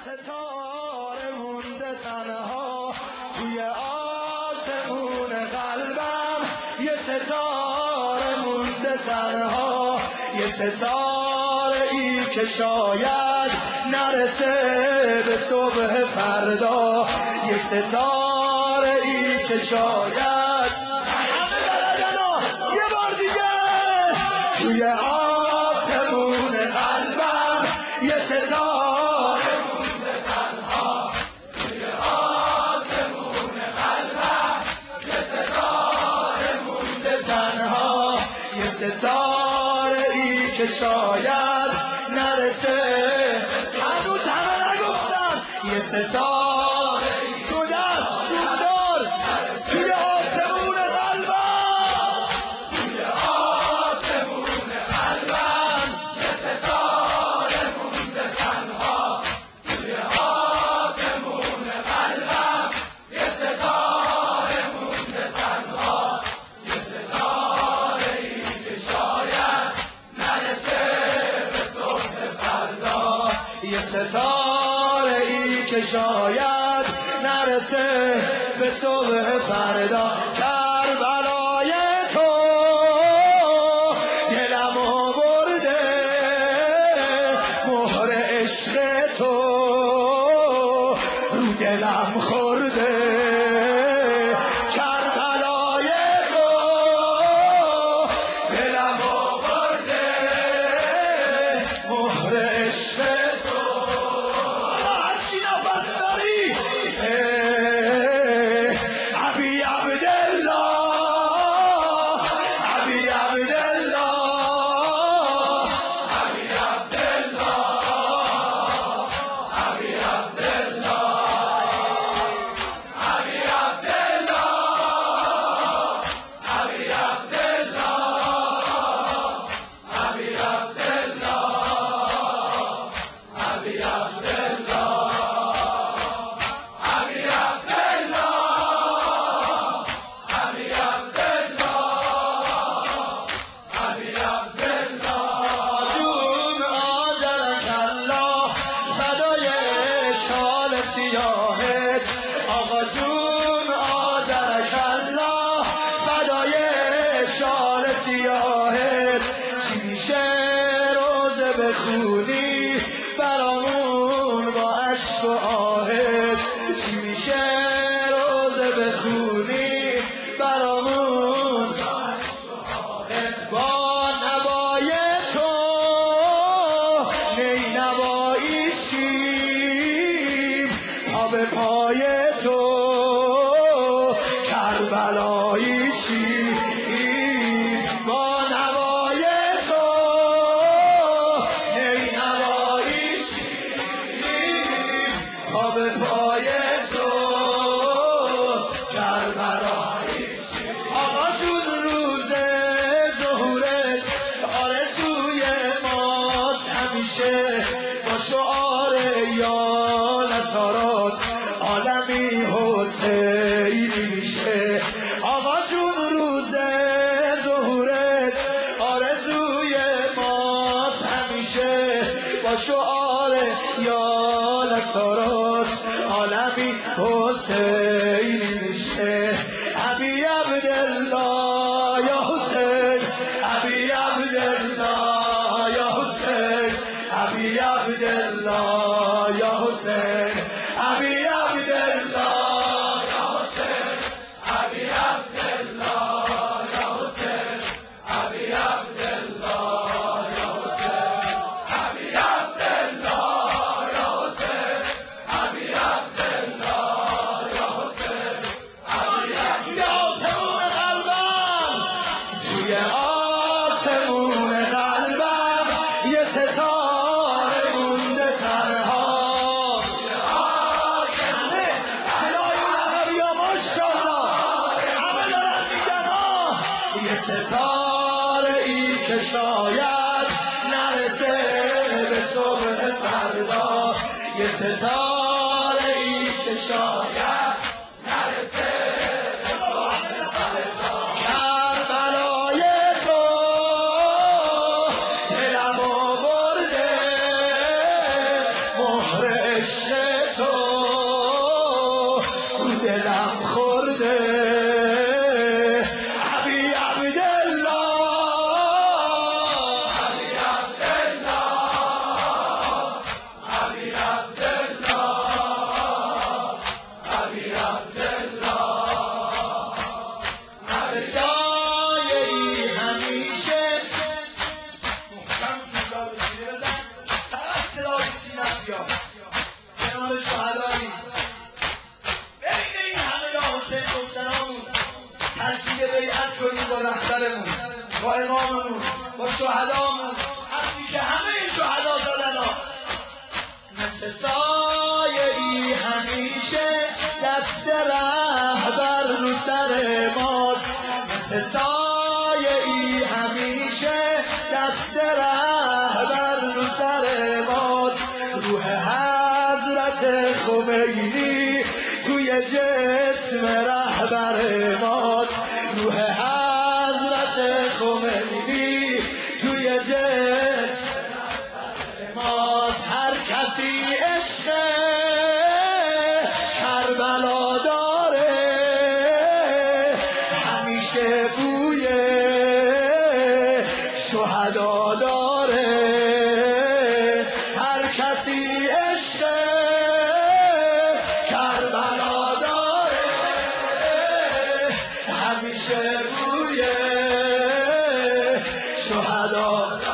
ستاره مونده تنها توی آسمون قلبم، یه ستاره مونده تنها، یه ستاره ای که شاید نرسه به صبح فردا، یه ستاره ای که شاید همه بلدنا یه بار دیگه توی آسمون قلبم، یه ستاره مونده تنها، توی آسمون قلبم، یه ستاره مونده تنها، یه ستاره ای که شاید نرسه، هنوز همه نگفتن، یه ستاره دو دست شوندار توی آسمون قلبم، توی آسمون قلبم، یه ستاره مونده تنها، توی آسمون قلبم، یه ستاره مونده تنها، یه ستاره ای که شاید نرسه به صبح فردا، یه ستاره ای که شاید نرسه به صبح فردا. کربلای تو دلمو برده، مهر عشق تو رو دلم خورده، کربلای تو دلمو برده، مهر عشق تو. هرچی نفس داری ابی عبدالله، ابی عبدالله، ابی عبدالله، ابی عبدالله، ابی عبدالله، ابی عبدالله، ابی عبدالله، ابی عبدالله، سیاهت آقا جون آذرک الله، فدای شال سیاهت. چی میشه روزه بخونی برامون با عشق و آهت، چی میشه روزه بخونی برامون با نوای تو، نی نوایی شیم پا به پای تو، کربلایی شیم با نوای تو، نی نوایی شیم پا به پای تو، کربلایی شیم. آقا جون روز ظهورت آرزوی ماست همیشه، با شعار یا نصارات عالمی حسینی میشه. آقا جون روز ظهورت آرزوی ماست همیشه، با شعار یا نصارات عالمی حسینی میشه. ابی عبدالله یا حسین، ابی عبدالله یا حسین، ابی عبدالله یا حسین، ابی عبدالله یا حسین، ابی عبدالله یا حسین، ابی عبدالله یا حسین، ابی عبدالله یا حسین، ابی عبدالله یا حسین، توی آسمون قلبم، توی آسمون قلبم، یه ستاره مونده تنها، همه صدای اون عقبی ها ماشاءالله همه دارن میگن یه ستاره ای که شاید نرسه به صبح فردا، یه ستاره ای که شاید نرسه به صبح فردا. کربلای تو دلمو برده، مهر عشق شهدایی. بین این همه یا حسین گفتنامون تشریع بیعت کنیم با رهبرمون، با اماممون، با شهدامون، حرفی که همه این شهدا زدن ها. مثل سایه‌ای همیشه دست رهبر رو سر ماست، مثل سایه‌ای همیشه دست رهبر رو سر ماست. روح حضرت خمینی توی جسم رهبر ماست، روح حضرت خمینی توی جسم ماست. هر کسی عشق کربلا داره همیشه بوی شهدا داره. هر کسی عشق کربلا داره همیشه بوی شهدا